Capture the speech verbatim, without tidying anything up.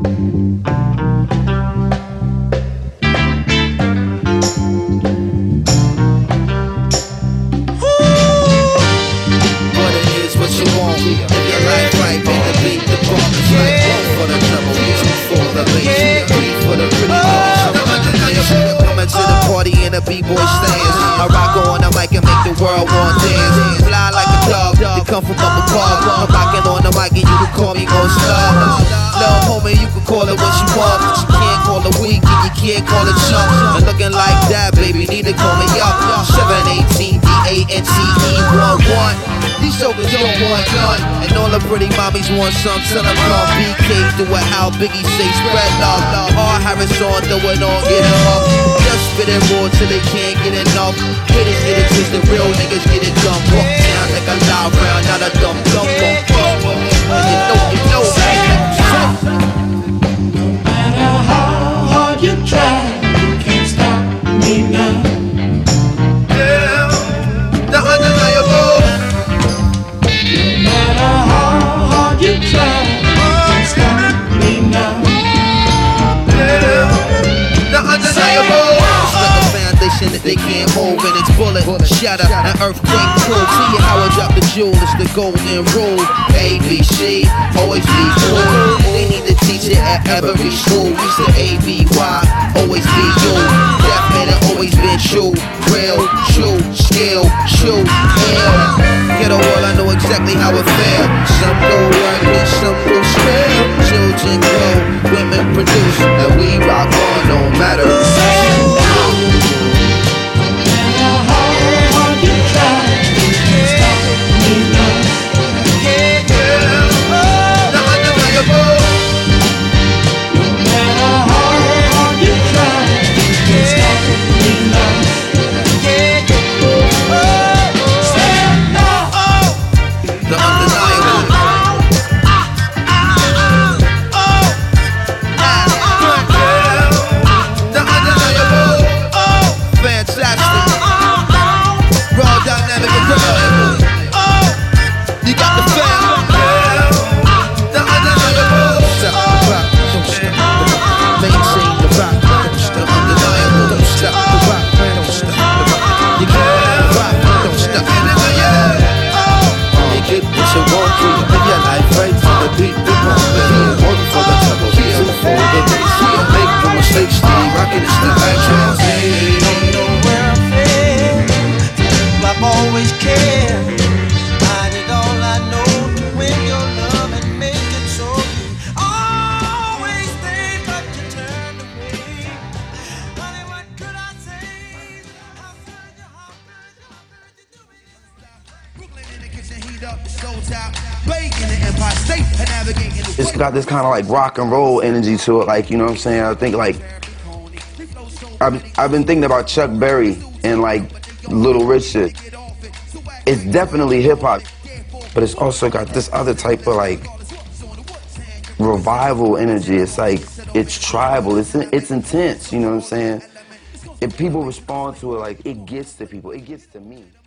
B-boy stands. I rock on the mic and make the world want dance. Fly like a dog, you come from up above. I'm rocking on the mic and you can call me Gold Star. Lil' homie, you can call it what you want, but you can't call it weak and you can't call it chump. And looking like that, baby, need to call me up. seven eighteen D A N T E one one. These jokers don't want none, and all the pretty mommies want some. Tell them call B K, do it how Biggie say spread love. R. Harris on, throw it on, get it up. Just spit it raw till they can't get enough. Haters get it twisted, real niggas get it dumb. Walk down like a loud round, not a dumb dumb. And you know, you know, no matter how hard you try, you can't stop me now. Yeah, the undeniable. No matter how hard you try, you can't stop me now. Yeah, the undeniable. That they can't hold when it's bullet, shatter, and earthquake too. See how I drop the jewel, it's the golden rule. A, B, C, always be cool. They need to teach it at every school. We say A, B, Y, always be you. That man has always been true. Real, true, skill, shoot, hell. Get a wall, I know exactly how it feel. Some go work and some go spell. Children grow, women produce, and we rock on no matter. It's got this kind of like rock and roll energy to it, like, you know what I'm saying? I think like, I've, I've been thinking about Chuck Berry and like Little Richard. It's definitely hip hop, but it's also got this other type of like revival energy. It's like, it's tribal, it's, it's intense, you know what I'm saying? If people respond to it, like, it gets to people, it gets to me.